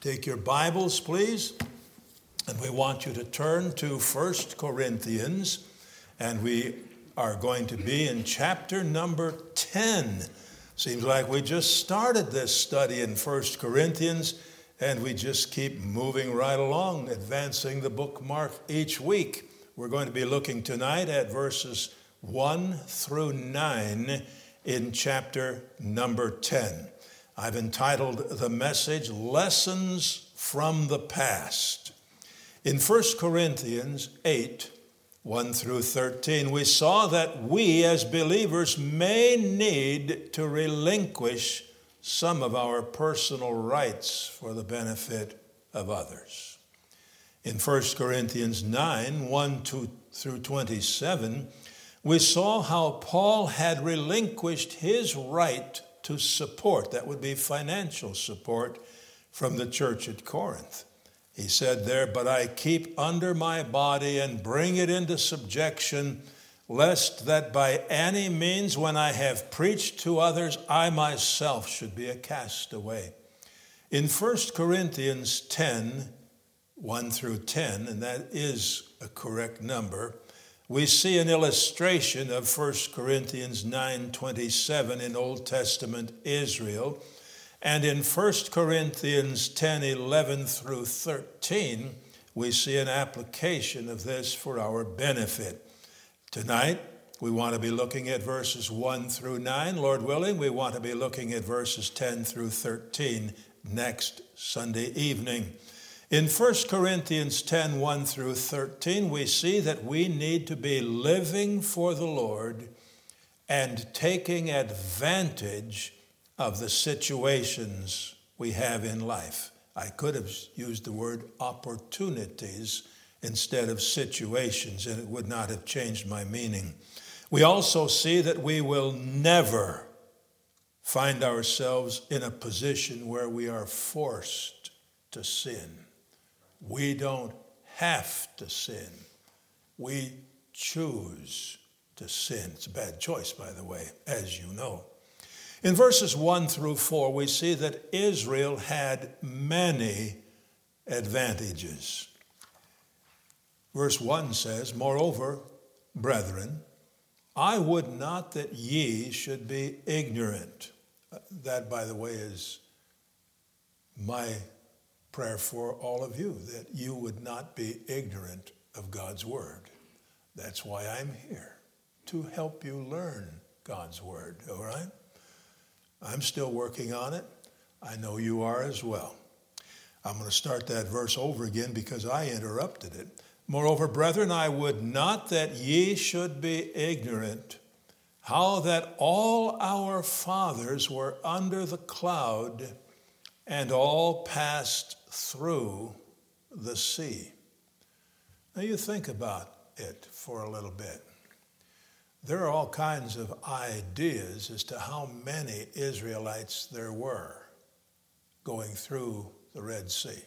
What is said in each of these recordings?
Take your Bibles, please, and we want you to turn to 1 Corinthians, and we are going to be in chapter number 10. Seems like we just started this study in 1 Corinthians, and we just keep moving right along, advancing the bookmark each week. We're going to be looking tonight at verses 1 through 9 in chapter number 10. I've entitled the message, Lessons from the Past. In 1 Corinthians 8, 1 through 13, we saw that we as believers may need to relinquish some of our personal rights for the benefit of others. In 1 Corinthians 9, 1 through 27, we saw how Paul had relinquished his right to support, that would be financial support, from the church at Corinth. He said there, "But I keep under my body and bring it into subjection, lest that by any means when I have preached to others, I myself should be a castaway." In 1 Corinthians 10, 1 through 10, and that is a correct number, we see an illustration of 1 Corinthians 9:27 in Old Testament Israel. And in 1 Corinthians 10:11 through 13, we see an application of this for our benefit. Tonight, we want to be looking at verses 1 through 9. Lord willing, we want to be looking at verses 10 through 13 next Sunday evening. In 1 Corinthians 10, 1 through 13, we see that we need to be living for the Lord and taking advantage of the situations we have in life. I could have used the word opportunities instead of situations, and it would not have changed my meaning. We also see that we will never find ourselves in a position where we are forced to sin. We don't have to sin. We choose to sin. It's a bad choice, by the way, as you know. In verses 1 through 4, we see that Israel had many advantages. Verse 1 says, "Moreover, brethren, I would not that ye should be ignorant." That, by the way, is my prayer for all of you, that you would not be ignorant of God's word. That's why I'm here, to help you learn God's word, all right? I'm still working on it. I know you are as well. I'm going to start that verse over again because I interrupted it. "Moreover, brethren, I would not that ye should be ignorant how that all our fathers were under the cloud and all passed through the sea." Now you think about it for a little bit. There are all kinds of ideas as to how many Israelites there were going through the Red Sea.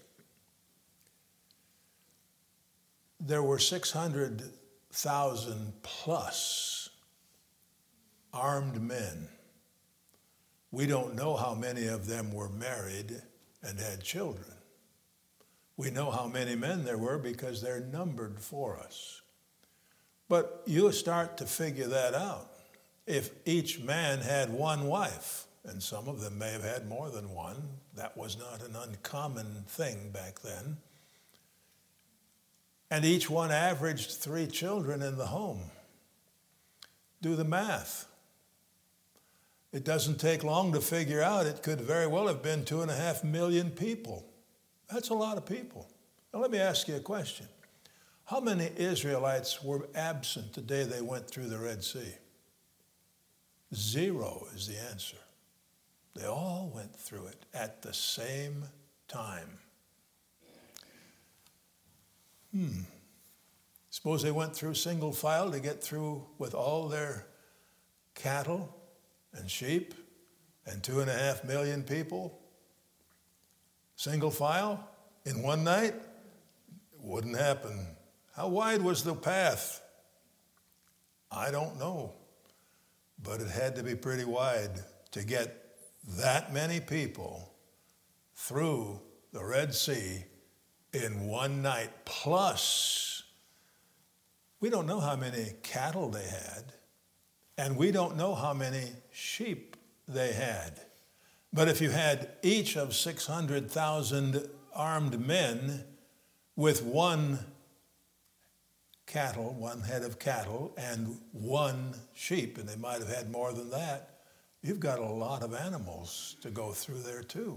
There were 600,000 plus armed men. We don't know how many of them were married and had children. We know how many men there were because they're numbered for us. But you start to figure that out. If each man had one wife, and some of them may have had more than one, that was not an uncommon thing back then, and each one averaged 3 children in the home. Do the math. It doesn't take long to figure out it could very well have been 2.5 million people. That's a lot of people. Now let me ask you a question. How many Israelites were absent the day they went through the Red Sea? 0 is the answer. They all went through it at the same time. Suppose they went through single file to get through with all their cattle and sheep and 2.5 million people. Single file in one night? It wouldn't happen. How wide was the path? I don't know. But it had to be pretty wide to get that many people through the Red Sea in one night. Plus, we don't know how many cattle they had, and we don't know how many sheep they had. But if you had each of 600,000 armed men with one head of cattle, and one sheep, and they might have had more than that, you've got a lot of animals to go through there too.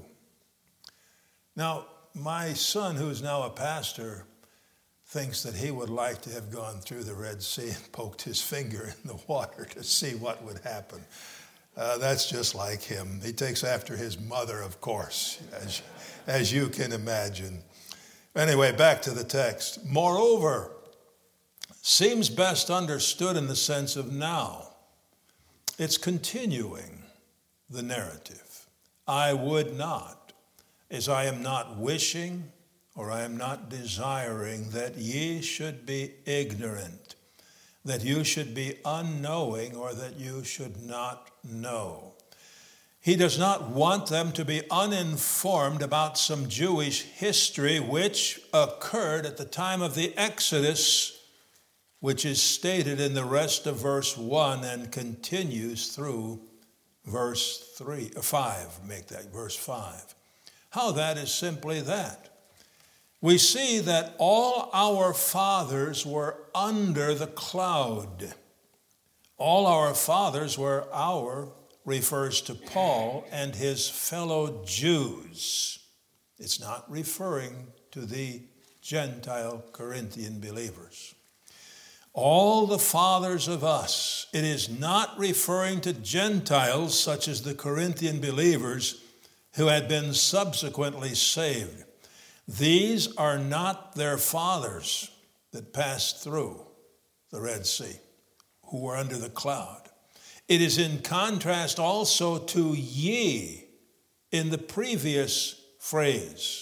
Now, my son, who's now a pastor, thinks that he would like to have gone through the Red Sea and poked his finger in the water to see what would happen. That's just like him. He takes after his mother, of course, as you can imagine. Anyway, back to the text. Moreover, seems best understood in the sense of now. It's continuing the narrative. I would not, as I am not wishing or I am not desiring that ye should be ignorant, that you should be unknowing, or that you should not know. He does not want them to be uninformed about some Jewish history which occurred at the time of the Exodus, which is stated in the rest of verse 1 and continues through verse 5. Make that verse 5. How that is simply that. We see that all our fathers were under the cloud. All our fathers were refers to Paul and his fellow Jews. It's not referring to the Gentile Corinthian believers. All the fathers of us. It is not referring to Gentiles such as the Corinthian believers who had been subsequently saved. These are not their fathers that passed through the Red Sea, who were under the cloud. It is in contrast also to ye in the previous phrase.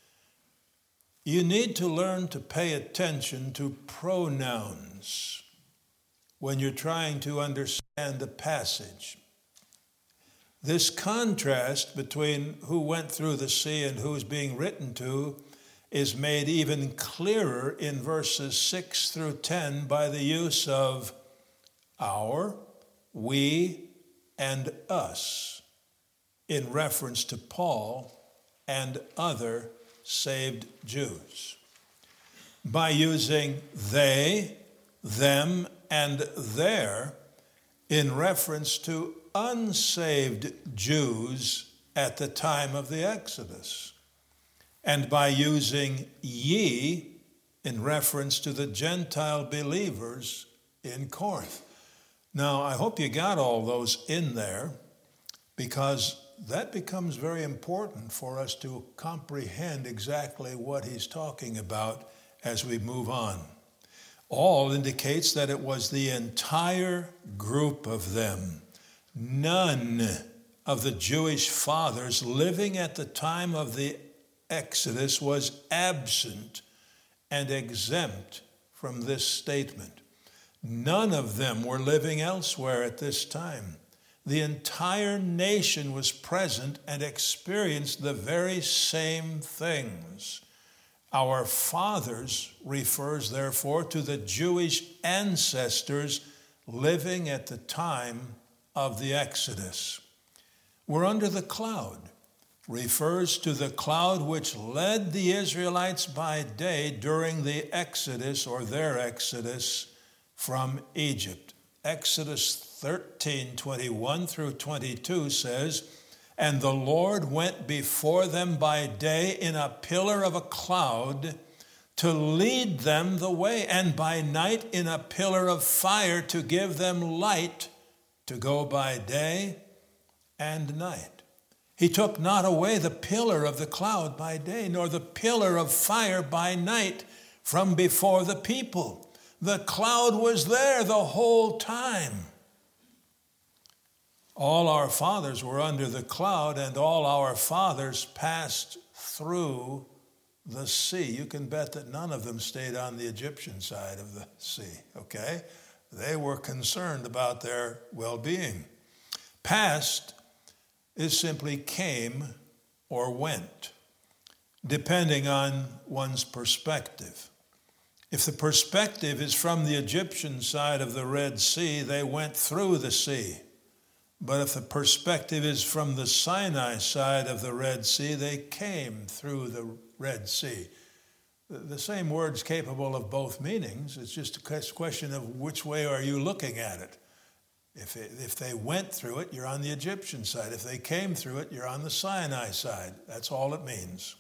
You need to learn to pay attention to pronouns when you're trying to understand a passage. This contrast between who went through the sea and who's being written to is made even clearer in verses 6 through 10 by the use of our, we, and us in reference to Paul and other saved Jews. By using they, them, and their in reference to unsaved Jews at the time of the Exodus. And by using ye in reference to the Gentile believers in Corinth. Now, I hope you got all those in there, because that becomes very important for us to comprehend exactly what he's talking about as we move on. All indicates that it was the entire group of them. None of the Jewish fathers living at the time of the Exodus was absent and exempt from this statement. None of them were living elsewhere at this time. The entire nation was present and experienced the very same things. Our fathers refers, therefore, to the Jewish ancestors living at the time of the Exodus. We're under the cloud refers to the cloud which led the Israelites by day during the Exodus or their Exodus from Egypt. Exodus 13:21 through 22 says, "And the Lord went before them by day in a pillar of a cloud to lead them the way, and by night in a pillar of fire to give them light to go by day and night. He took not away the pillar of the cloud by day, nor the pillar of fire by night from before the people." The cloud was there the whole time. All our fathers were under the cloud, and all our fathers passed through the sea. You can bet that none of them stayed on the Egyptian side of the sea, okay? They were concerned about their well-being. Past is simply came or went. depending on one's perspective. If the perspective is from the Egyptian side of the Red Sea, they went through the sea. But if the perspective is from the Sinai side of the Red Sea, they came through the Red Sea. The same word's capable of both meanings. It's just a question of which way are you looking at it. If they went through it, you're on the Egyptian side. If they came through it, you're on the Sinai side. That's all it means.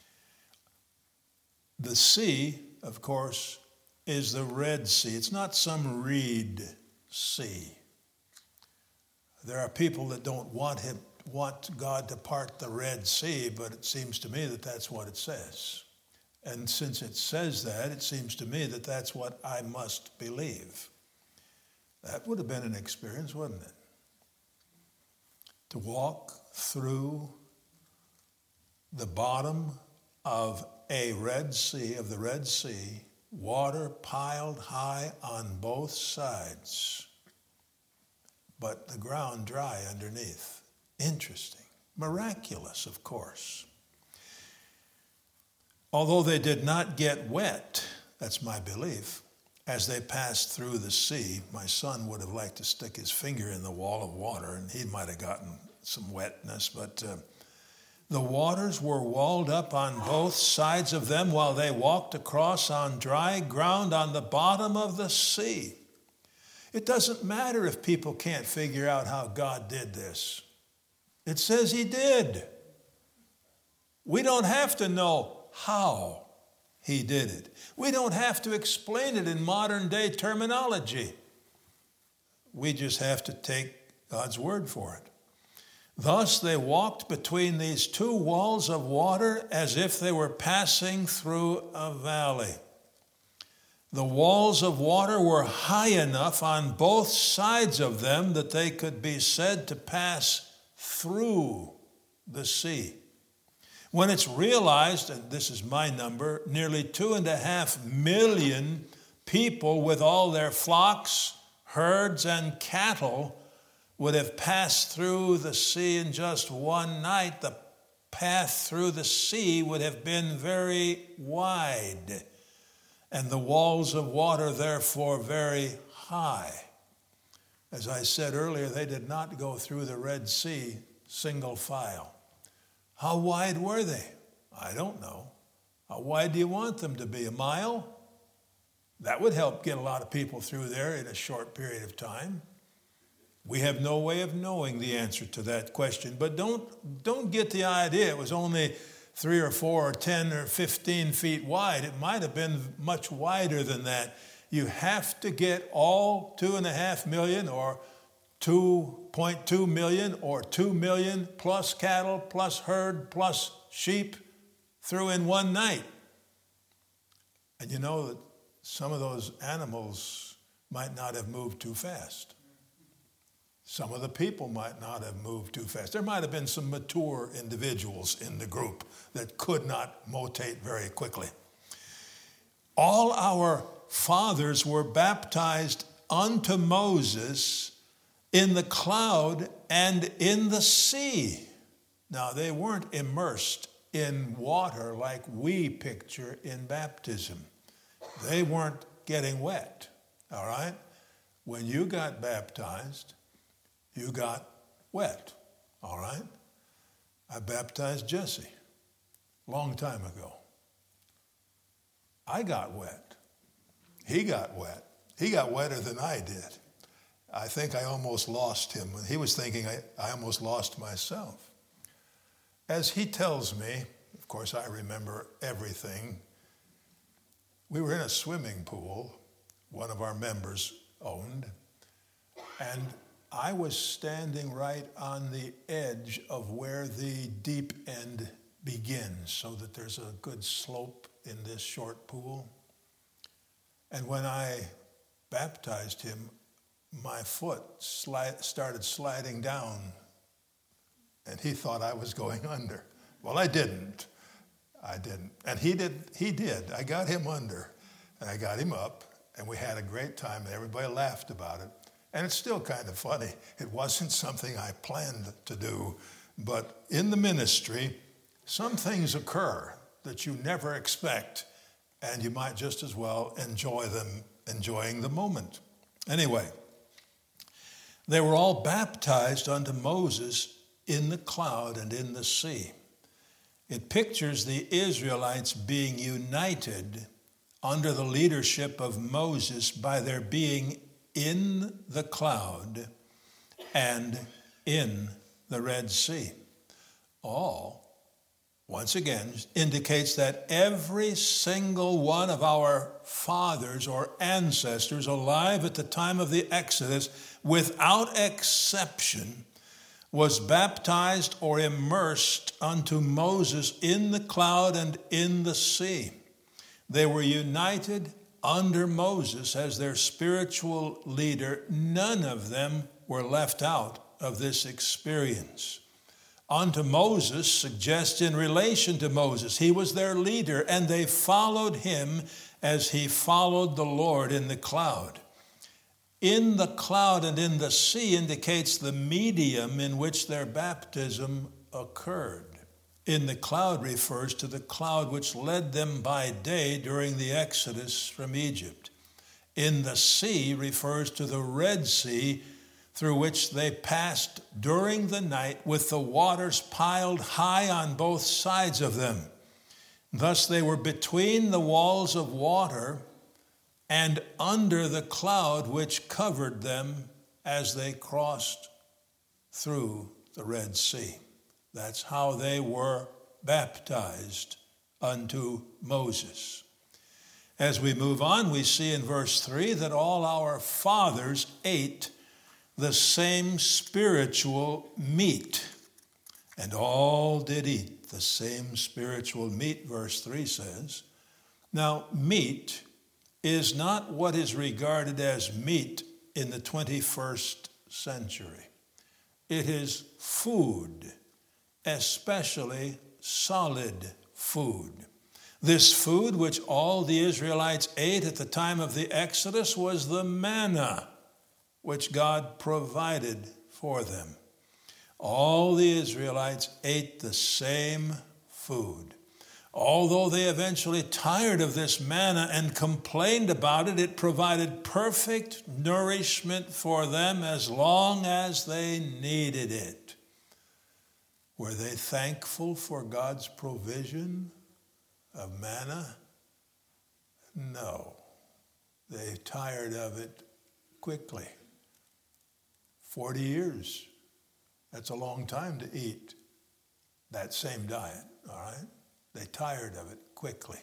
The sea, of course, is the Red Sea. It's not some reed sea. There are people that don't want God to part the Red Sea, but it seems to me that that's what it says. And since it says that, it seems to me that that's what I must believe. That would have been an experience, wouldn't it? To walk through the bottom of the Red Sea, water piled high on both sides, but the ground dry underneath. Interesting. Miraculous, of course. Although they did not get wet, that's my belief, as they passed through the sea. My son would have liked to stick his finger in the wall of water, and he might have gotten some wetness, but the waters were walled up on both sides of them while they walked across on dry ground on the bottom of the sea. It doesn't matter if people can't figure out how God did this. It says he did. We don't have to know how he did it. We don't have to explain it in modern day terminology. We just have to take God's word for it. Thus they walked between these two walls of water as if they were passing through a valley. The walls of water were high enough on both sides of them that they could be said to pass through the sea. When it's realized, and this is my number, nearly 2.5 million people with all their flocks, herds, and cattle would have passed through the sea in just one night, the path through the sea would have been very wide, and the walls of water, therefore, very high. As I said earlier, they did not go through the Red Sea single file. How wide were they? I don't know. How wide do you want them to be? A mile? That would help get a lot of people through there in a short period of time. We have no way of knowing the answer to that question, but don't get the idea it was only 3 or 4 or 10 or 15 feet wide. It might have been much wider than that. You have to get all 2.5 million or 2.2 million or 2 million plus cattle, plus herd, plus sheep through in one night. And you know that some of those animals might not have moved too fast. Some of the people might not have moved too fast. There might have been some mature individuals in the group that could not motate very quickly. All our fathers were baptized unto Moses in the cloud and in the sea. Now, they weren't immersed in water like we picture in baptism. They weren't getting wet, all right? When you got baptized, you got wet, all right? I baptized Jesse a long time ago. I got wet. He got wet. He got wetter than I did. I think I almost lost him. He was thinking I almost lost myself. As he tells me, of course I remember everything, we were in a swimming pool one of our members owned, and I was standing right on the edge of where the deep end begins, so that there's a good slope in this short pool. And when I baptized him, my foot started sliding down, and he thought I was going under. Well, I didn't. And he did. I got him under, and I got him up, and we had a great time, and everybody laughed about it. And it's still kind of funny. It wasn't something I planned to do, but in the ministry, some things occur that you never expect, and you might just as well enjoying the moment. Anyway, they were all baptized unto Moses in the cloud and in the sea. It pictures the Israelites being united under the leadership of Moses by their being in the cloud and in the Red Sea. All, once again, indicates that every single one of our fathers or ancestors alive at the time of the Exodus, without exception, was baptized or immersed unto Moses in the cloud and in the sea. They were united under Moses as their spiritual leader. None of them were left out of this experience. Unto Moses suggests in relation to Moses. He was their leader, and they followed him as he followed the Lord in the cloud. In the cloud and in the sea indicates the medium in which their baptism occurred. In the cloud refers to the cloud which led them by day during the Exodus from Egypt. In the sea refers to the Red Sea, through which they passed during the night with the waters piled high on both sides of them. Thus they were between the walls of water and under the cloud which covered them as they crossed through the Red Sea. That's how they were baptized unto Moses. As we move on, we see in verse 3 that all our fathers ate the same spiritual meat, and all did eat the same spiritual meat, verse 3 says. Now, meat is not what is regarded as meat in the 21st century. It is food, especially solid food. This food which all the Israelites ate at the time of the Exodus was the manna which God provided for them. All the Israelites ate the same food. Although they eventually tired of this manna and complained about it, it provided perfect nourishment for them as long as they needed it. Were they thankful for God's provision of manna? No. They tired of it quickly. 40 years. That's a long time to eat that same diet, all right? They tired of it quickly.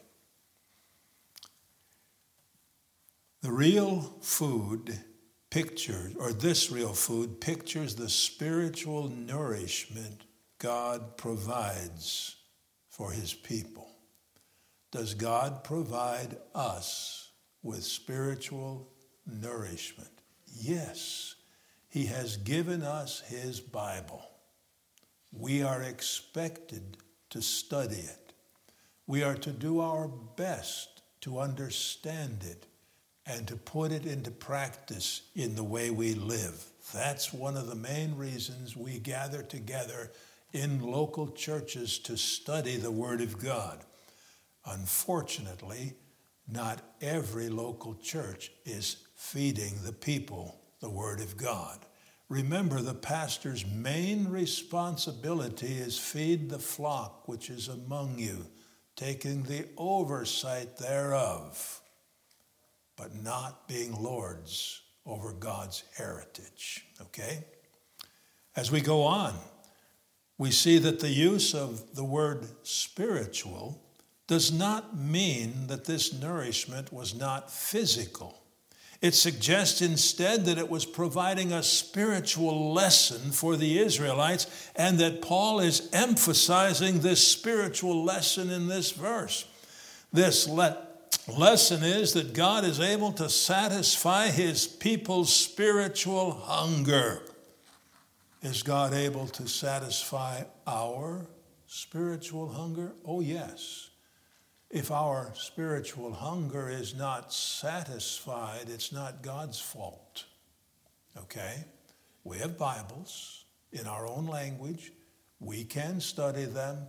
The real food pictures, or this real food pictures the spiritual nourishment God provides for his people. Does God provide us with spiritual nourishment? Yes. He has given us his Bible. We are expected to study it. We are to do our best to understand it and to put it into practice in the way we live. That's one of the main reasons we gather together in local churches to study the Word of God. Unfortunately, not every local church is feeding the people the Word of God. Remember, the pastor's main responsibility is feed the flock which is among you, taking the oversight thereof, but not being lords over God's heritage, okay? As we go on, we see that the use of the word spiritual does not mean that this nourishment was not physical. It suggests instead that it was providing a spiritual lesson for the Israelites, and that Paul is emphasizing this spiritual lesson in this verse. This lesson is that God is able to satisfy his people's spiritual hunger. Is God able to satisfy our spiritual hunger? Oh, yes. If our spiritual hunger is not satisfied, it's not God's fault. Okay? We have Bibles in our own language. We can study them.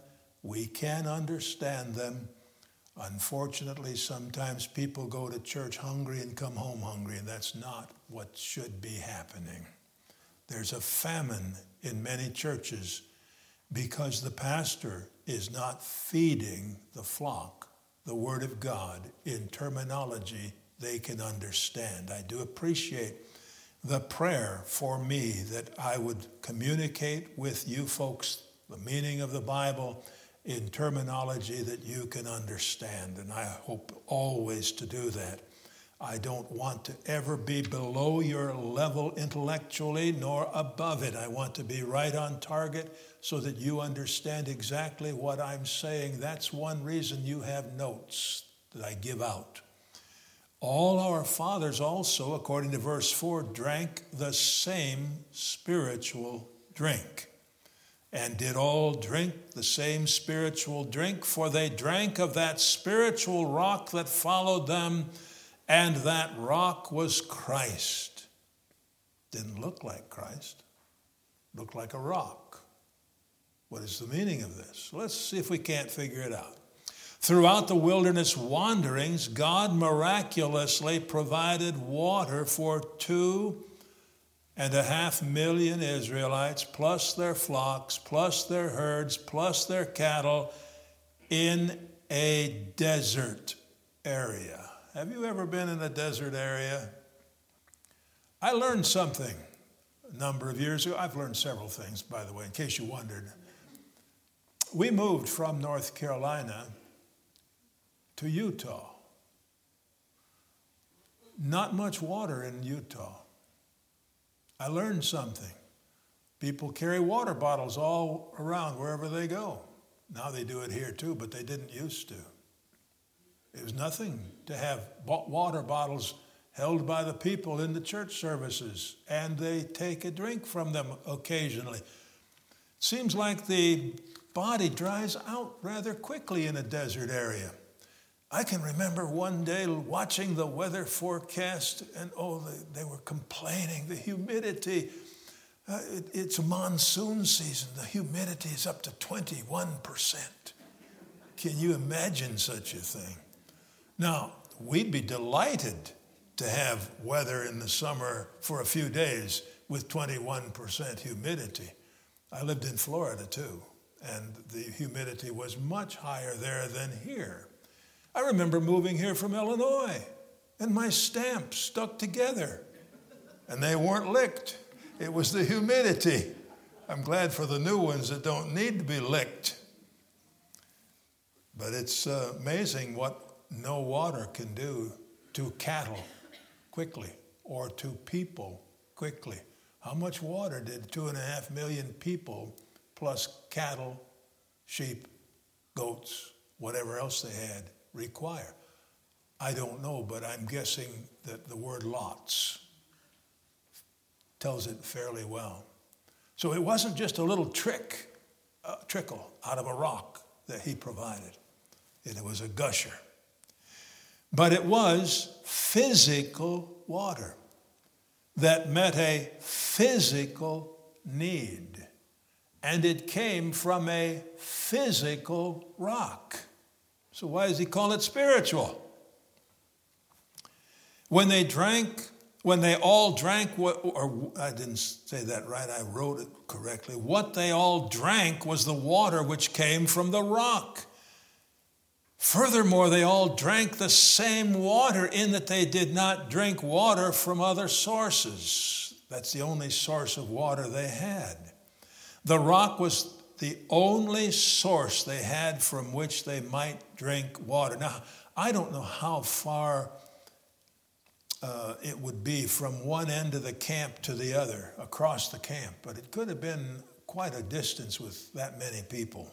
We can understand them. Unfortunately, sometimes people go to church hungry and come home hungry, and that's not what should be happening. There's a famine in many churches because the pastor is not feeding the flock the Word of God in terminology they can understand. I do appreciate the prayer for me that I would communicate with you folks the meaning of the Bible in terminology that you can understand, and I hope always to do that. I don't want to ever be below your level intellectually nor above it. I want to be right on target so that you understand exactly what I'm saying. That's one reason you have notes that I give out. All our fathers also, according to verse 4, drank the same spiritual drink. And did all drink the same spiritual drink? For they drank of that spiritual rock that followed them, and that rock was Christ. Didn't look like Christ. Looked like a rock. What is the meaning of this? Let's see if we can't figure it out. Throughout the wilderness wanderings, God miraculously provided water for 2.5 million Israelites, plus their flocks, plus their herds, plus their cattle, in a desert area. Have you ever been in a desert area? I learned something a number of years ago. I've learned several things, by the way, in case you wondered. We moved from North Carolina to Utah. Not much water in Utah. I learned something. People carry water bottles all around wherever they go. Now they do it here too, but they didn't used to. It was nothing to have water bottles held by the people in the church services, and they take a drink from them occasionally. It seems like the body dries out rather quickly in a desert area. I can remember one day watching the weather forecast, and they were complaining, the humidity. It's a monsoon season. The humidity is up to 21%. Can you imagine such a thing? Now, we'd be delighted to have weather in the summer for a few days with 21% humidity. I lived in Florida too, and the humidity was much higher there than here. I remember moving here from Illinois, and my stamps stuck together, and they weren't licked. It was the humidity. I'm glad for the new ones that don't need to be licked. But it's amazing what no water can do to cattle quickly or to people quickly. How much water did 2.5 million people plus cattle, sheep, goats, whatever else they had require? I don't know, but I'm guessing that the word lots tells it fairly well. So it wasn't just a little trickle out of a rock that he provided. It was a gusher. But it was physical water that met a physical need. And it came from a physical rock. So why does he call it spiritual? When they all drank, I didn't say that right, I wrote it correctly. What they all drank was the water which came from the rock. Furthermore, they all drank the same water in that they did not drink water from other sources. That's the only source of water they had. The rock was the only source they had from which they might drink water. Now, I don't know how far it would be from one end of the camp to the other, across the camp, but it could have been quite a distance with that many people.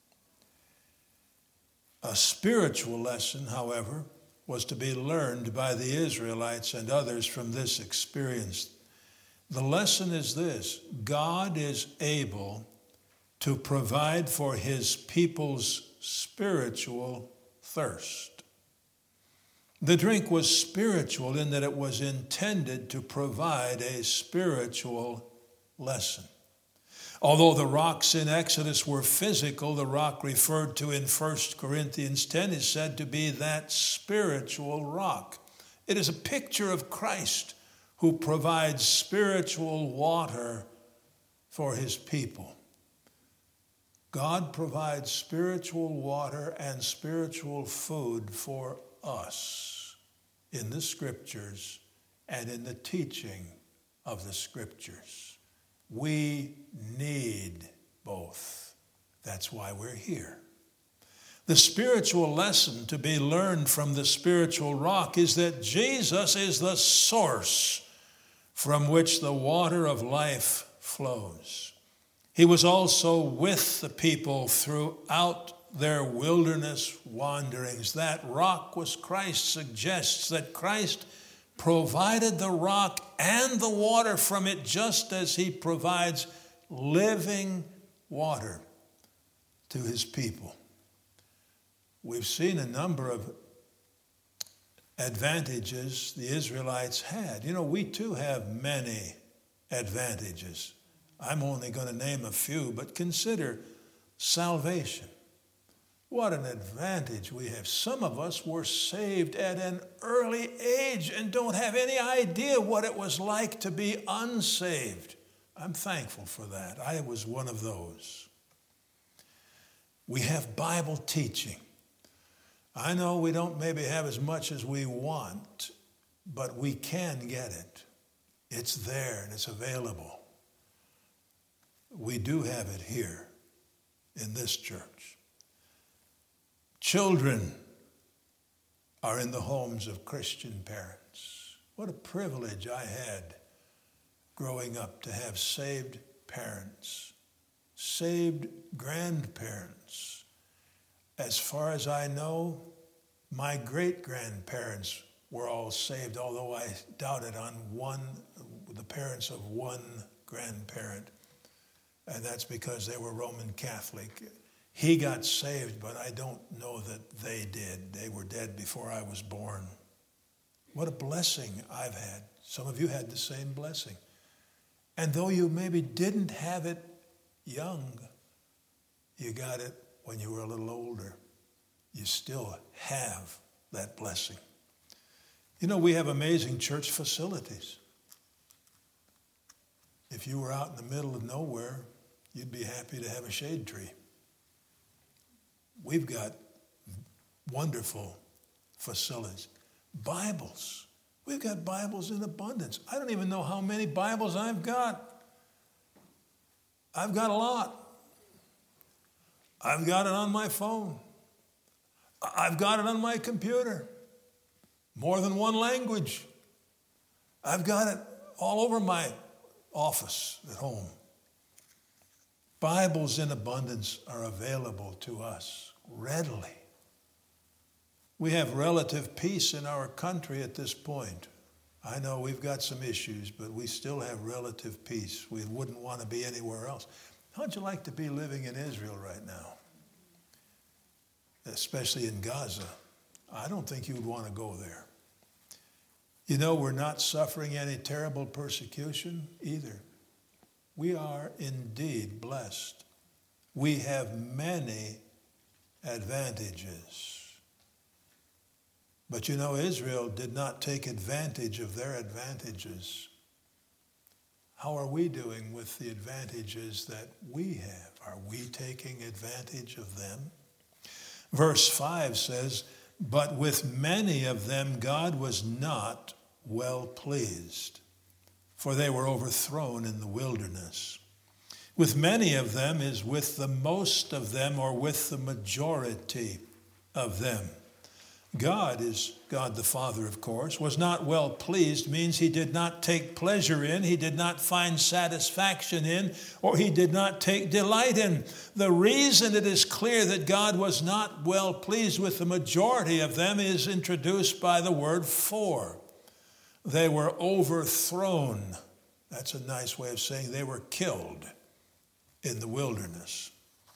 A spiritual lesson, however, was to be learned by the Israelites and others from this experience. The lesson is this: God is able to provide for his people's spiritual thirst. The drink was spiritual in that it was intended to provide a spiritual lesson. Although the rocks in Exodus were physical, the rock referred to in 1 Corinthians 10 is said to be that spiritual rock. It is a picture of Christ who provides spiritual water for his people. God provides spiritual water and spiritual food for us in the Scriptures and in the teaching of the Scriptures. We need both. That's why we're here. The spiritual lesson to be learned from the spiritual rock is that Jesus is the source from which the water of life flows. He was also with the people throughout their wilderness wanderings. That rock was Christ. Suggests that Christ provided the rock and the water from it just as he provides living water to his people. We've seen a number of advantages the Israelites had. You know, we too have many advantages. I'm only going to name a few, but consider salvation. What an advantage we have. Some of us were saved at an early age and don't have any idea what it was like to be unsaved. I'm thankful for that. I was one of those. We have Bible teaching. I know we don't maybe have as much as we want, but we can get it. It's there and it's available. We do have it here in this church. Children are in the homes of Christian parents. What a privilege I had growing up to have saved parents, saved grandparents. As far as I know, my great-grandparents were all saved, although I doubt it on the parents of one grandparent. And that's because they were Roman Catholic. He got saved, but I don't know that they did. They were dead before I was born. What a blessing I've had. Some of you had the same blessing. And though you maybe didn't have it young, you got it when you were a little older. You still have that blessing. You know, we have amazing church facilities. If you were out in the middle of nowhere, you'd be happy to have a shade tree. We've got wonderful facilities. Bibles. We've got Bibles in abundance. I don't even know how many Bibles I've got. I've got a lot. I've got it on my phone. I've got it on my computer. More than one language. I've got it all over my office at home. Bibles in abundance are available to us readily. We have relative peace in our country at this point. I know we've got some issues, but we still have relative peace. We wouldn't want to be anywhere else. How'd you like to be living in Israel right now? Especially in Gaza. I don't think you'd want to go there. You know, we're not suffering any terrible persecution either. We are indeed blessed. We have many advantages. But you know, Israel did not take advantage of their advantages. How are we doing with the advantages that we have? Are we taking advantage of them? Verse 5 says, "But with many of them God was not well pleased, for they were overthrown in the wilderness." With many of them is with the most of them, or with the majority of them. God is God the Father, of course. Was not well pleased means he did not take pleasure in, he did not find satisfaction in, or he did not take delight in. The reason it is clear that God was not well pleased with the majority of them is introduced by the word "for." They were overthrown. That's a nice way of saying they were killed in the wilderness.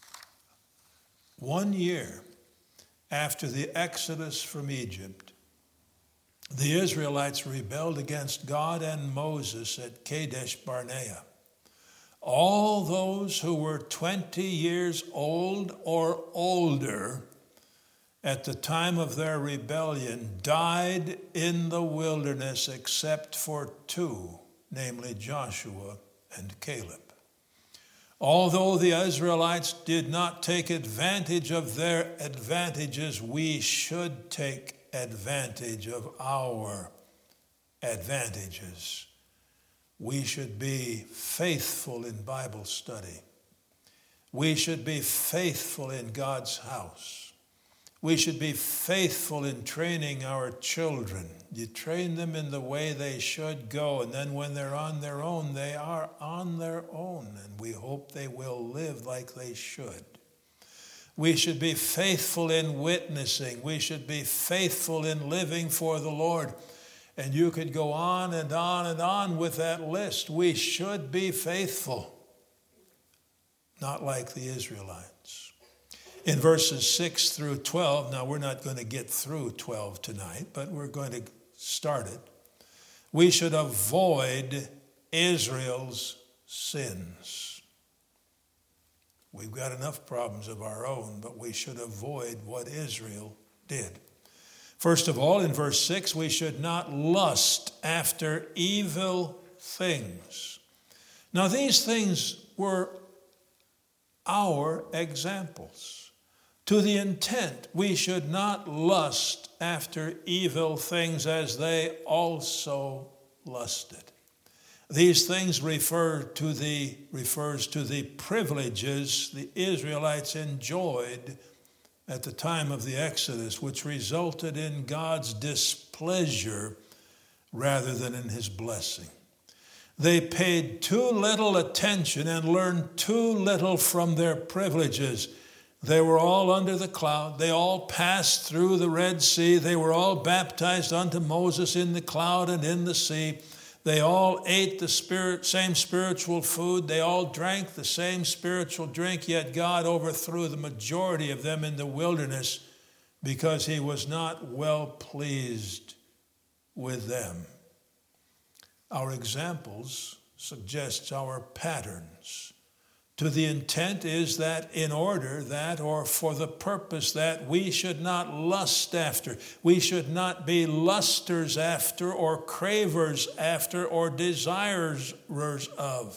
1 year after the exodus from Egypt, the Israelites rebelled against God and Moses at Kadesh Barnea. All those who were 20 years old or older at the time of their rebellion died in the wilderness except for two, namely Joshua and Caleb. Although the Israelites did not take advantage of their advantages, we should take advantage of our advantages. We should be faithful in Bible study. We should be faithful in God's house. We should be faithful in training our children. You train them in the way they should go, and then when they're on their own, they are on their own, and we hope they will live like they should. We should be faithful in witnessing. We should be faithful in living for the Lord. And you could go on and on and on with that list. We should be faithful, not like the Israelites. In verses 6 through 12, now we're not going to get through 12 tonight, but we're going to start it. We should avoid Israel's sins. We've got enough problems of our own, but we should avoid what Israel did. First of all, in verse 6, we should not lust after evil things. Now, these things were our examples. To the intent, we should not lust after evil things as they also lusted. These things refers to the privileges the Israelites enjoyed at the time of the Exodus, which resulted in God's displeasure rather than in his blessing. They paid too little attention and learned too little from their privileges. They were all under the cloud. They all passed through the Red Sea. They were all baptized unto Moses in the cloud and in the sea. They all ate the same spiritual food. They all drank the same spiritual drink, yet God overthrew the majority of them in the wilderness because he was not well pleased with them. Our examples suggest our patterns. To the intent is that in order that, or for the purpose that, we should not lust after. We should not be lusters after, or cravers after, or desirers of.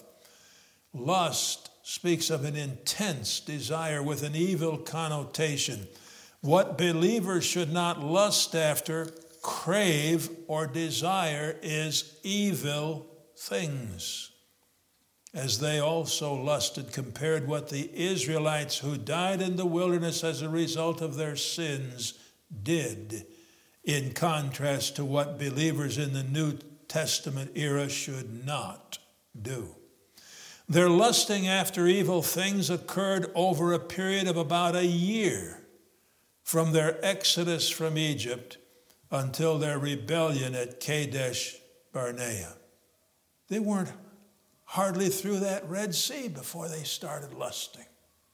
Lust speaks of an intense desire with an evil connotation. What believers should not lust after, crave, or desire is evil things, as they also lusted, compared what the Israelites who died in the wilderness as a result of their sins did, in contrast to what believers in the New Testament era should not do. Their lusting after evil things occurred over a period of about a year from their exodus from Egypt until their rebellion at Kadesh Barnea. They weren't hardly through that Red Sea before they started lusting.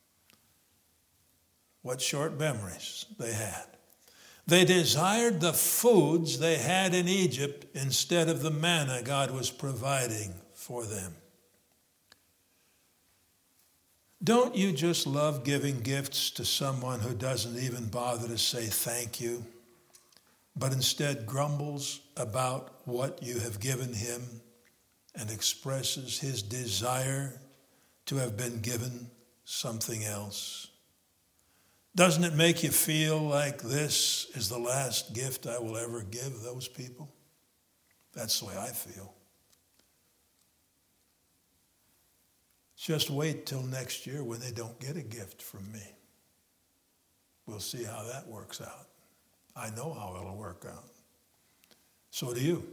What short memories they had. They desired the foods they had in Egypt instead of the manna God was providing for them. Don't you just love giving gifts to someone who doesn't even bother to say thank you, but instead grumbles about what you have given him and expresses his desire to have been given something else? Doesn't it make you feel like this is the last gift I will ever give those people? That's the way I feel. Just wait till next year when they don't get a gift from me. We'll see how that works out. I know how it'll work out. So do you.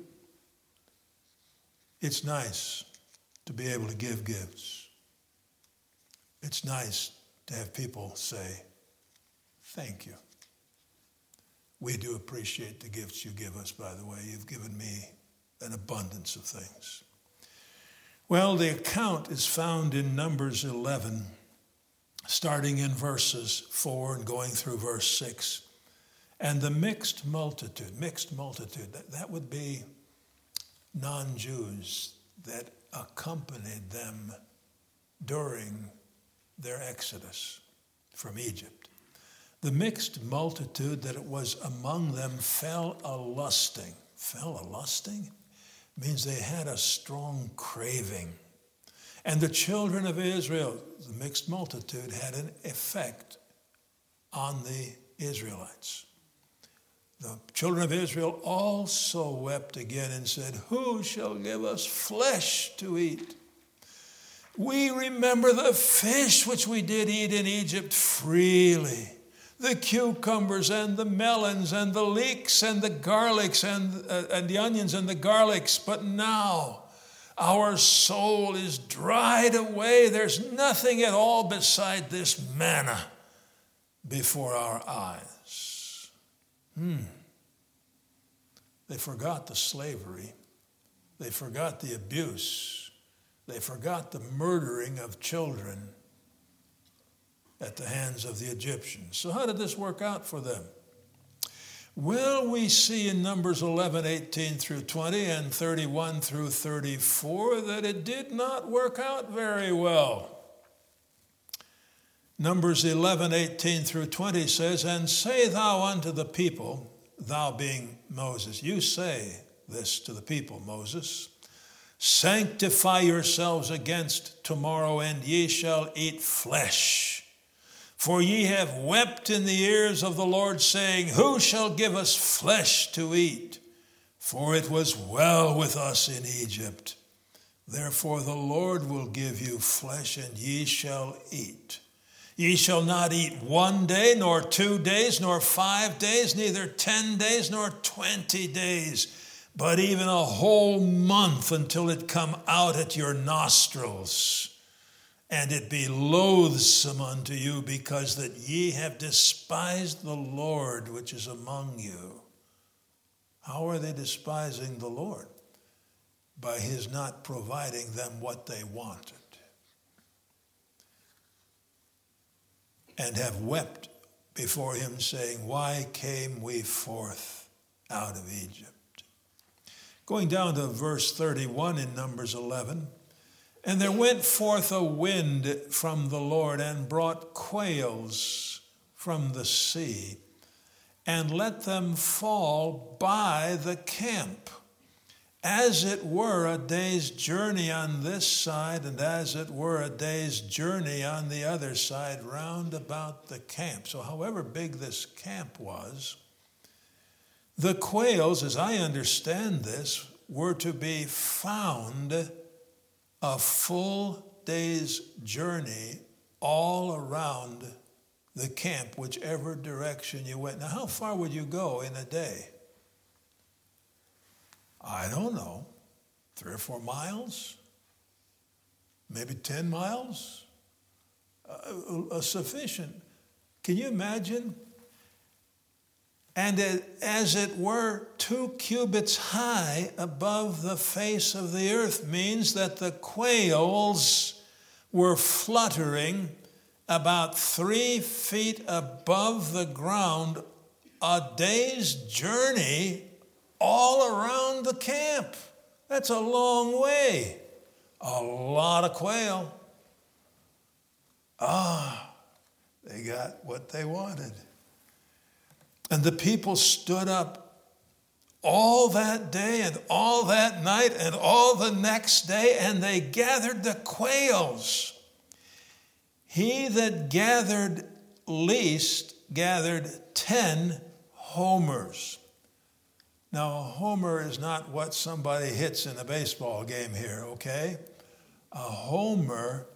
It's nice to be able to give gifts. It's nice to have people say, thank you. We do appreciate the gifts you give us, by the way. You've given me an abundance of things. Well, the account is found in Numbers 11, starting in verses 4 and going through verse 6. And the mixed multitude, that would be non-Jews that accompanied them during their exodus from Egypt. The mixed multitude that was among them fell a-lusting. Fell a-lusting? Means they had a strong craving. And the children of Israel, the mixed multitude, had an effect on the Israelites. The children of Israel also wept again and said, "Who shall give us flesh to eat? We remember the fish which we did eat in Egypt freely, the cucumbers and the melons and the leeks and the garlics and the onions and the garlics. But now our soul is dried away. There's nothing at all beside this manna before our eyes." They forgot the slavery. They forgot the abuse. They forgot the murdering of children at the hands of the Egyptians. So how did this work out for them? Well, we see in Numbers 11:18 through 20 and 31 through 34 that it did not work out very well. Numbers 11:18 through 20 says, "And say thou unto the people," thou being Moses, you say this to the people, Moses, "Sanctify yourselves against tomorrow, and ye shall eat flesh. For ye have wept in the ears of the Lord, saying, Who shall give us flesh to eat? For it was well with us in Egypt. Therefore the Lord will give you flesh, and ye shall eat. Ye shall not eat 1 day, nor 2 days, nor 5 days, neither 10 days, nor 20 days, but even a whole month, until it come out at your nostrils, and it be loathsome unto you, because that ye have despised the Lord which is among you." How are they despising the Lord? By his not providing them what they wanted. "And have wept before him, saying, Why came we forth out of Egypt?" Going down to verse 31 in Numbers 11, "And there went forth a wind from the Lord, and brought quails from the sea, and let them fall by the camp, as it were a day's journey on this side, and as it were a day's journey on the other side, round about the camp." So however big this camp was, the quails, as I understand this, were to be found a full day's journey all around the camp, whichever direction you went. Now, how far would you go in a day? I don't know, 3 or 4 miles? Maybe 10 miles? Sufficient. Can you imagine? "And as it were 2 cubits high above the face of the earth," means that the quails were fluttering about 3 feet above the ground, a day's journey all around the camp. That's a long way. A lot of quail. They got what they wanted. "And the people stood up all that day and all that night and all the next day, and they gathered the quails. He that gathered least gathered 10 homers." Now, a homer is not what somebody hits in a baseball game here, okay? A homer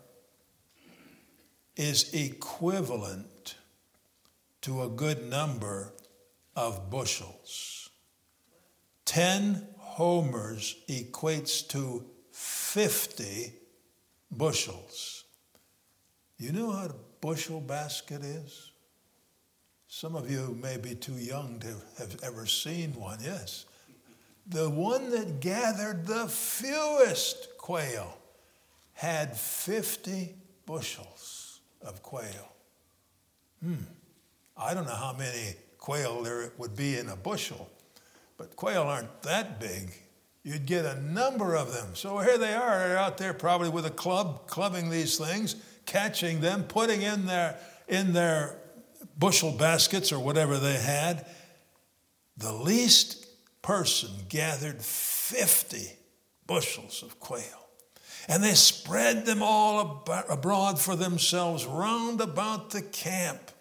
is equivalent to a good number of bushels. 10 homers equates to 50 bushels. You know what a bushel basket is? Some of you may be too young to have ever seen one, yes. The one that gathered the fewest quail had 50 bushels of quail. I don't know how many quail there would be in a bushel, but quail aren't that big. you'd get a number of them. So here they are. They're out there probably with a club, clubbing these things, catching them, putting in their bushel baskets or whatever they had. The least person gathered 50 bushels of quail. And they spread them all abroad for themselves round about the camp.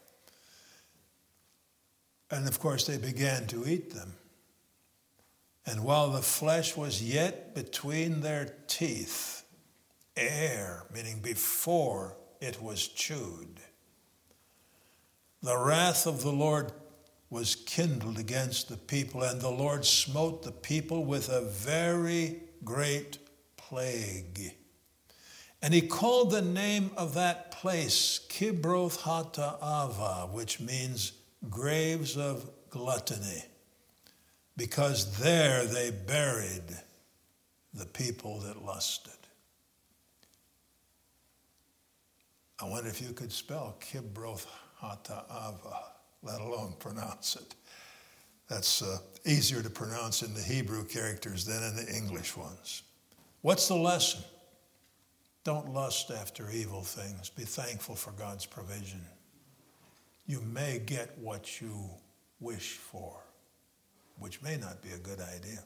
And of course they began to eat them. And while the flesh was yet between their teeth, ere, meaning before it was chewed, the wrath of the Lord was kindled against the people, and the Lord smote the people with a very great plague. And he called the name of that place Kibroth Hattaavah, which means graves of gluttony, because there they buried the people that lusted. I wonder if you could spell Kibroth Hattaavah, let alone pronounce it. That's easier to pronounce in the Hebrew characters than in the English ones. What's the lesson? Don't lust after evil things. Be thankful for God's provision. You may get what you wish for, which may not be a good idea.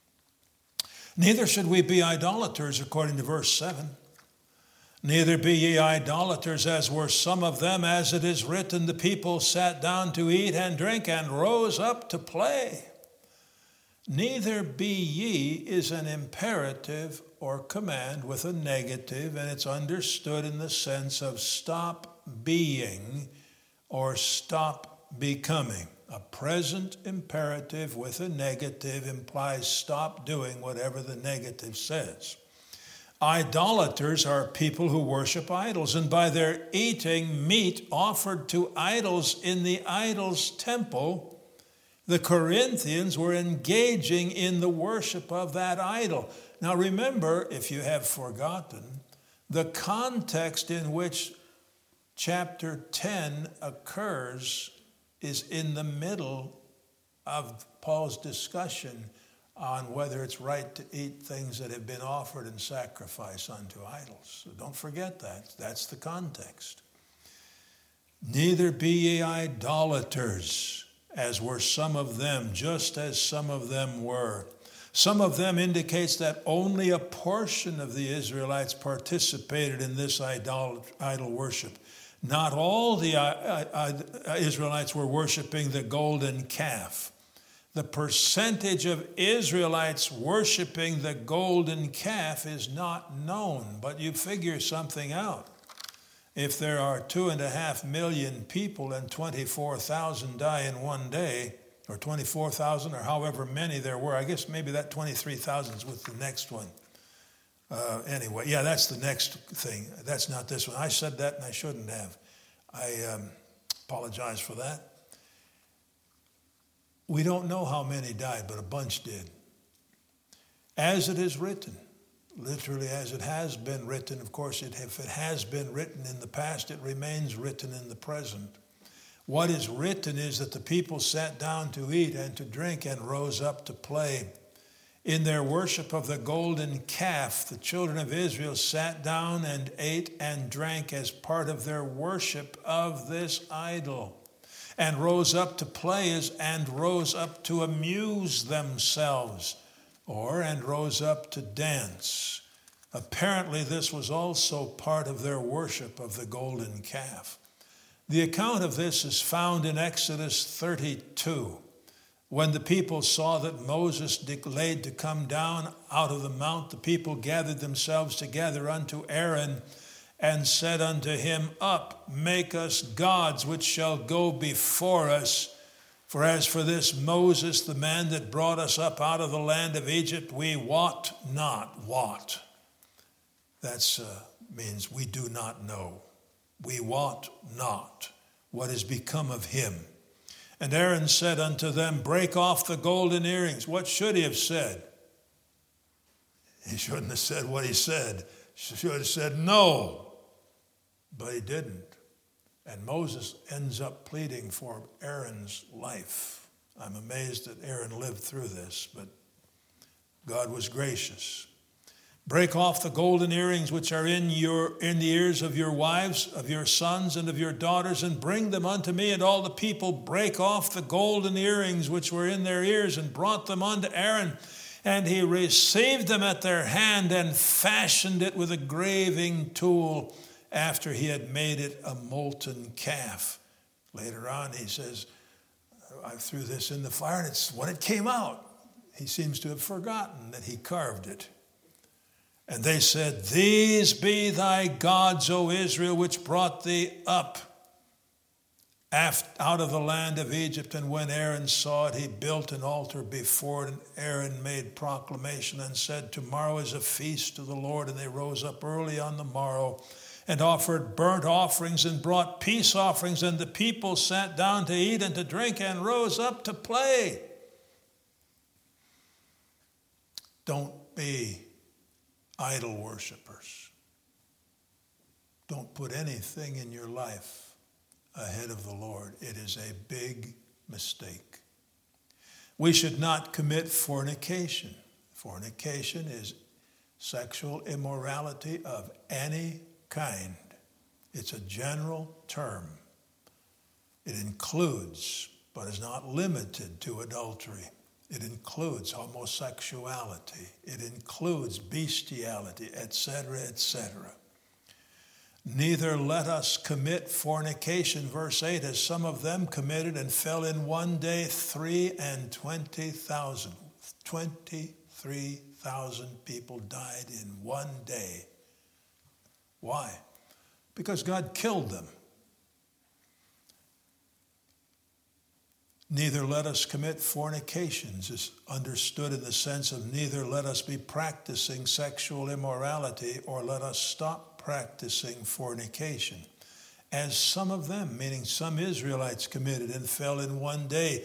Neither should we be idolaters, according to verse 7. Neither be ye idolaters, as were some of them, as it is written, the people sat down to eat and drink and rose up to play. Neither be ye is an imperative or command with a negative, and it's understood in the sense of stop being or stop becoming. A present imperative with a negative implies stop doing whatever the negative says. Idolaters are people who worship idols, and by their eating meat offered to idols in the idol's temple, the Corinthians were engaging in the worship of that idol. Now remember, if you have forgotten, the context in which chapter 10 occurs is in the middle of Paul's discussion on whether it's right to eat things that have been offered in sacrifice unto idols. So don't forget that. That's the context. Neither be ye idolaters, as were some of them, just as some of them were. Some of them indicates that only a portion of the Israelites participated in this idol worship. Not all the Israelites were worshiping the golden calf. The percentage of Israelites worshiping the golden calf is not known, but you figure something out. If there are 2.5 million people and 24,000 die in one day, or 24,000, or however many there were, I guess maybe that 23,000 is with the next one. Anyway, yeah, that's the next thing. That's not this one. I said that and I shouldn't have. I apologize for that. We don't know how many died, but a bunch did. As it is written, literally as it has been written. Of course, if it has been written in the past, it remains written in the present. What is written is that the people sat down to eat and to drink and rose up to play. In their worship of the golden calf, the children of Israel sat down and ate and drank as part of their worship of this idol. And rose up to play and rose up to amuse themselves, and rose up to dance. Apparently, this was also part of their worship of the golden calf. The account of this is found in Exodus 32. When the people saw that Moses delayed to come down out of the mount, the people gathered themselves together unto Aaron and said unto him, Up, make us gods which shall go before us. For as for this Moses, the man that brought us up out of the land of Egypt, we wot not what. That means we do not know. We wot not what has become of him. And Aaron said unto them, Break off the golden earrings. What should he have said? He shouldn't have said what he said. He should have said no. But he didn't. And Moses ends up pleading for Aaron's life. I'm amazed that Aaron lived through this, but God was gracious. Break off the golden earrings which are in the ears of your wives, of your sons, and of your daughters, and bring them unto me. And all the people brake off the golden earrings which were in their ears, and brought them unto Aaron. And he received them at their hand, and fashioned it with a graving tool, after he had made it a molten calf. Later on, he says, I threw this in the fire, and it's when it came out. He seems to have forgotten that he carved it. And they said, These be thy gods, O Israel, which brought thee up out of the land of Egypt. And when Aaron saw it, he built an altar before it. And Aaron made proclamation and said, Tomorrow is a feast to the Lord. And they rose up early on the morrow and offered burnt offerings and brought peace offerings. And the people sat down to eat and to drink and rose up to play. Don't be idol worshipers. Don't put anything in your life ahead of the Lord. It is a big mistake. We should not commit fornication. Fornication is sexual immorality of any kind. It's a general term. It includes, but is not limited to, adultery. It includes homosexuality. It includes bestiality, etc., etc. Neither let us commit fornication, verse 8, as some of them committed and fell in one day 23,000. 23,000 people died in one day. Why? Because God killed them. Neither let us commit fornications is understood in the sense of neither let us be practicing sexual immorality or let us stop practicing fornication. As some of them, meaning some Israelites, committed and fell in one day,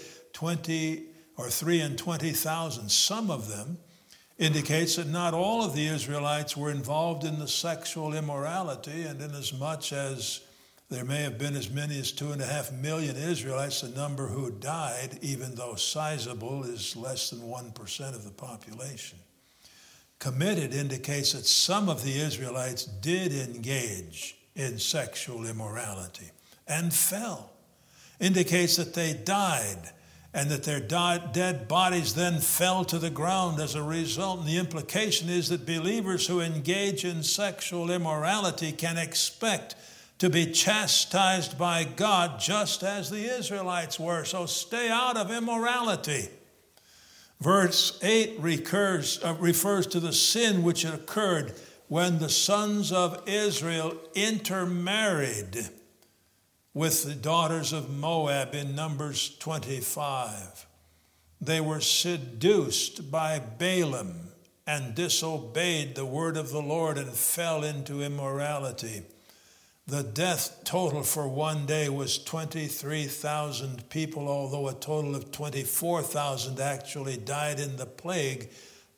23,000. Some of them indicates that not all of the Israelites were involved in the sexual immorality, and inasmuch as there may have been as many as 2.5 million Israelites, the number who died, even though sizable, is less than 1% of the population. Committed indicates that some of the Israelites did engage in sexual immorality and fell. Indicates that they died and that their dead bodies then fell to the ground as a result. And the implication is that believers who engage in sexual immorality can expect to be chastised by God just as the Israelites were. So stay out of immorality. Verse 8 refers to the sin which occurred when the sons of Israel intermarried with the daughters of Moab in Numbers 25. They were seduced by Balaam and disobeyed the word of the Lord and fell into immorality. The death total for one day was 23,000 people, although a total of 24,000 actually died in the plague.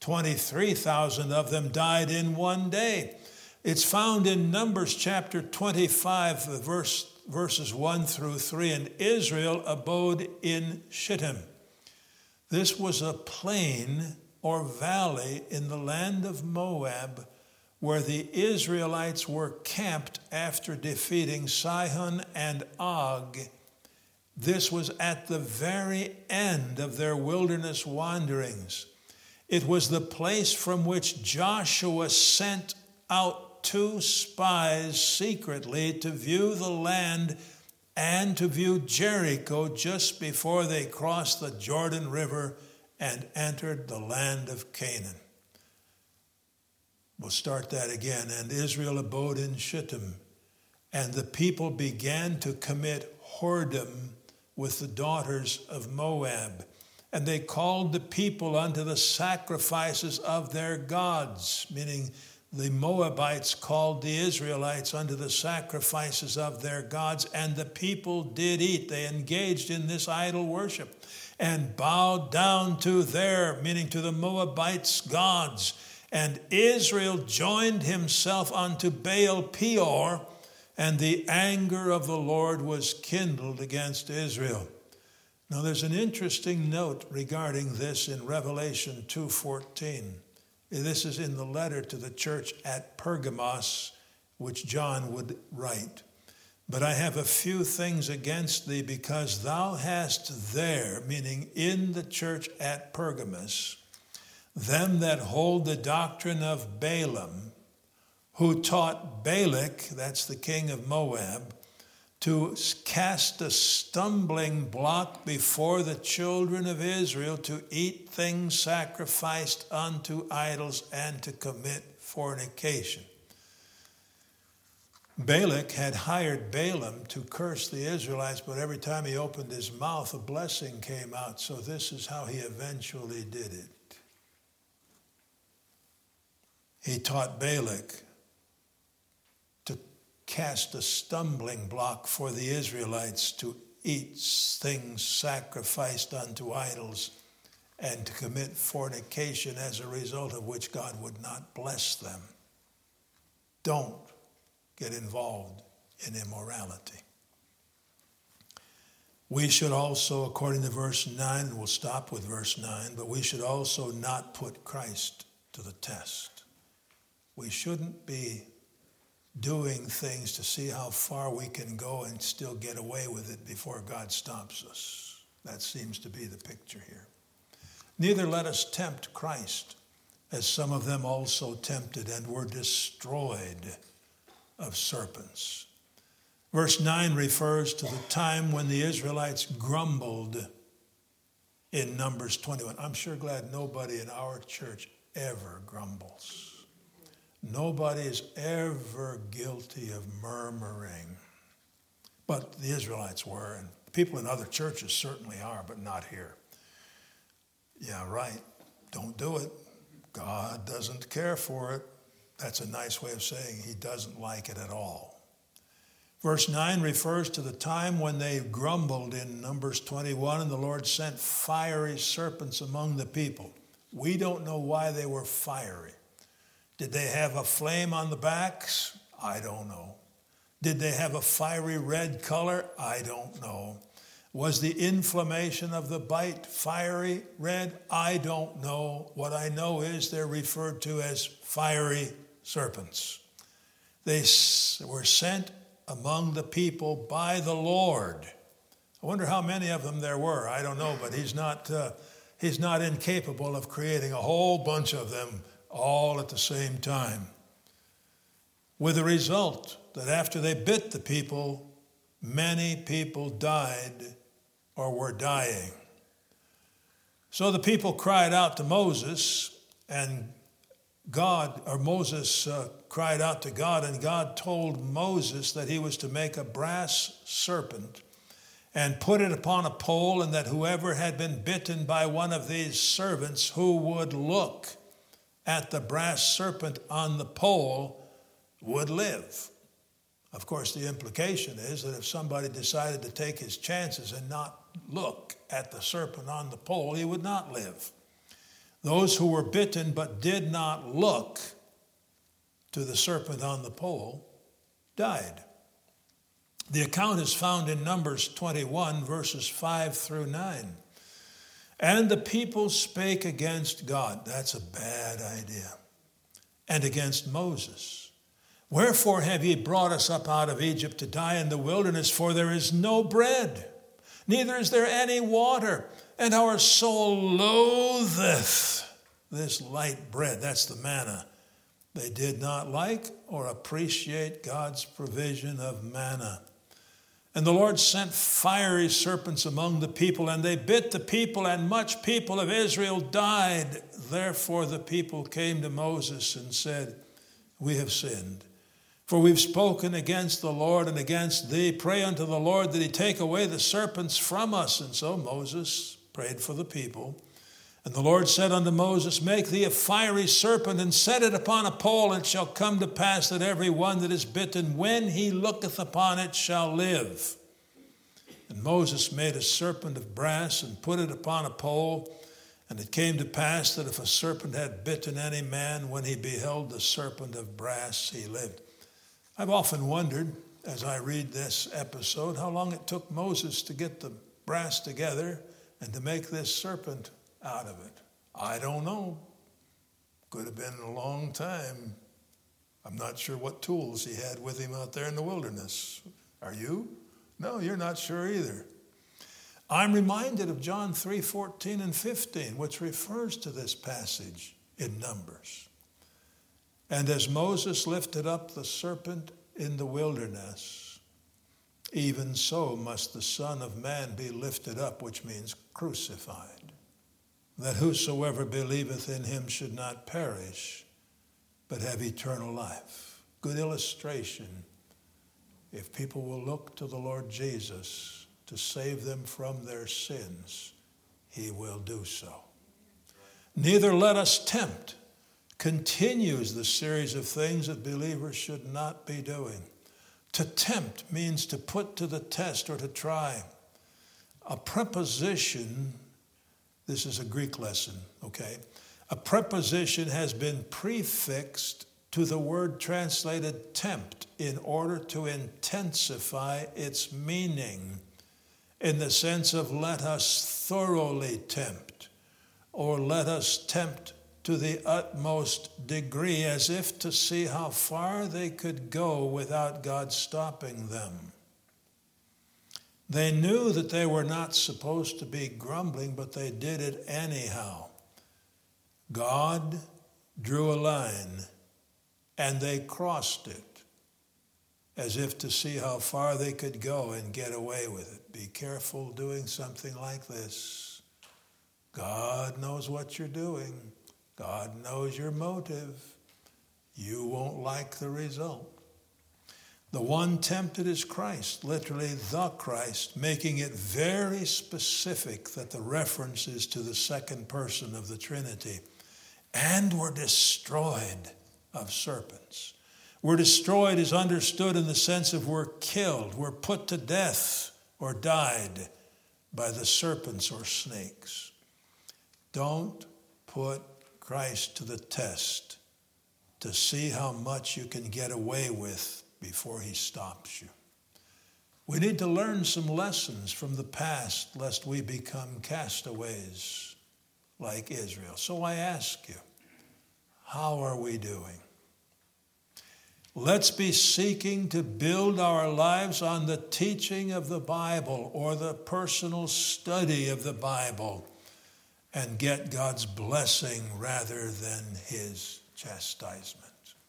23,000 of them died in one day. It's found in Numbers chapter 25, verses 1 through 3, and Israel abode in Shittim. This was a plain or valley in the land of Moab, where the Israelites were camped after defeating Sihon and Og. This was at the very end of their wilderness wanderings. It was the place from which Joshua sent out 2 spies secretly to view the land and to view Jericho just before they crossed the Jordan River and entered the land of Canaan. We'll start that again. And Israel abode in Shittim, and the people began to commit whoredom with the daughters of Moab. And they called the people unto the sacrifices of their gods, meaning the Moabites called the Israelites unto the sacrifices of their gods, and the people did eat. They engaged in this idol worship and bowed down to their, meaning to the Moabites' gods. And Israel joined himself unto Baal Peor, and the anger of the Lord was kindled against Israel. Now there's an interesting note regarding this in Revelation 2:14. This is in the letter to the church at Pergamos, which John would write. But I have a few things against thee, because thou hast there, meaning in the church at Pergamos, them that hold the doctrine of Balaam, who taught Balak, that's the king of Moab, to cast a stumbling block before the children of Israel, to eat things sacrificed unto idols, and to commit fornication. Balak had hired Balaam to curse the Israelites, but every time he opened his mouth, a blessing came out. So this is how he eventually did it. He taught Balak to cast a stumbling block for the Israelites to eat things sacrificed unto idols and to commit fornication, as a result of which God would not bless them. Don't get involved in immorality. We should also, according to verse 9, and we'll stop with verse 9, but we should also not put Christ to the test. We shouldn't be doing things to see how far we can go and still get away with it before God stops us. That seems to be the picture here. Neither let us tempt Christ, as some of them also tempted and were destroyed of serpents. Verse 9 refers to the time when the Israelites grumbled in Numbers 21. I'm sure glad nobody in our church ever grumbles. Nobody is ever guilty of murmuring. But the Israelites were, and people in other churches certainly are, but not here. Yeah, right. Don't do it. God doesn't care for it. That's a nice way of saying he doesn't like it at all. Verse 9 refers to the time when they grumbled in Numbers 21, and the Lord sent fiery serpents among the people. We don't know why they were fiery. Did they have a flame on the backs? I don't know. Did they have a fiery red color? I don't know. Was the inflammation of the bite fiery red? I don't know. What I know is they're referred to as fiery serpents. They were sent among the people by the Lord. I wonder how many of them there were. I don't know, but he's not incapable of creating a whole bunch of them all at the same time. With the result that after they bit the people, many people died or were dying. So the people cried out to Moses, and Moses cried out to God, and God told Moses that he was to make a brass serpent and put it upon a pole, and that whoever had been bitten by one of these servants who would look at the brass serpent on the pole would live. Of course, the implication is that if somebody decided to take his chances and not look at the serpent on the pole, he would not live. Those who were bitten but did not look to the serpent on the pole died. The account is found in Numbers 21, verses 5 through 9. And the people spake against God. That's a bad idea. And against Moses. Wherefore have ye brought us up out of Egypt to die in the wilderness? For there is no bread, neither is there any water, and our soul loatheth this light bread. That's the manna. They did not like or appreciate God's provision of manna. And the Lord sent fiery serpents among the people, and they bit the people, and much people of Israel died. Therefore the people came to Moses and said, we have sinned, for we've spoken against the Lord and against thee. Pray unto the Lord that he take away the serpents from us. And so Moses prayed for the people. And the Lord said unto Moses, make thee a fiery serpent, and set it upon a pole, and it shall come to pass that every one that is bitten, when he looketh upon it, shall live. And Moses made a serpent of brass, and put it upon a pole. And it came to pass that if a serpent had bitten any man, when he beheld the serpent of brass, he lived. I've often wondered, as I read this episode, how long it took Moses to get the brass together and to make this serpent out of it? I don't know. Could have been a long time. I'm not sure what tools he had with him out there in the wilderness. Are you? No, you're not sure either. I'm reminded of John 3:14 and 15, which refers to this passage in Numbers. And as Moses lifted up the serpent in the wilderness, even so must the Son of Man be lifted up, which means crucified, that whosoever believeth in him should not perish, but have eternal life. Good illustration. If people will look to the Lord Jesus to save them from their sins, he will do so. Neither let us tempt continues the series of things that believers should not be doing. To tempt means to put to the test or to try. A preposition, this is a Greek lesson, okay? A preposition has been prefixed to the word translated tempt in order to intensify its meaning in the sense of let us thoroughly tempt or let us tempt to the utmost degree, as if to see how far they could go without God stopping them. They knew that they were not supposed to be grumbling, but they did it anyhow. God drew a line, and they crossed it, as if to see how far they could go and get away with it. Be careful doing something like this. God knows what you're doing. God knows your motive. You won't like the result. The one tempted is Christ, literally the Christ, making it very specific that the reference is to the second person of the Trinity. And were destroyed of serpents. Were destroyed is understood in the sense of were killed, were put to death or died by the serpents or snakes. Don't put Christ to the test to see how much you can get away with before he stops you. We need to learn some lessons from the past lest we become castaways like Israel. So I ask you, how are we doing? Let's be seeking to build our lives on the teaching of the Bible or the personal study of the Bible and get God's blessing rather than his chastisement.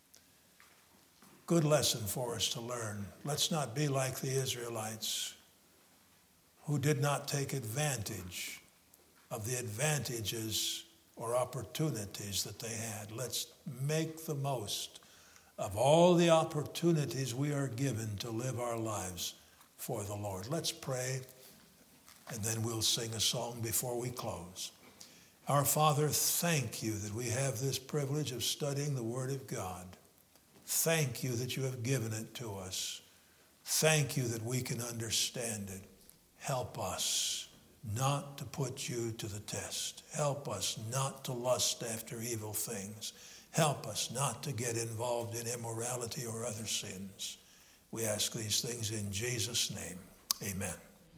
Good lesson for us to learn. Let's not be like the Israelites who did not take advantage of the advantages or opportunities that they had. Let's make the most of all the opportunities we are given to live our lives for the Lord. Let's pray, and then we'll sing a song before we close. Our Father, thank you that we have this privilege of studying the Word of God. Thank you that you have given it to us. Thank you that we can understand it. Help us not to put you to the test. Help us not to lust after evil things. Help us not to get involved in immorality or other sins. We ask these things in Jesus' name. Amen.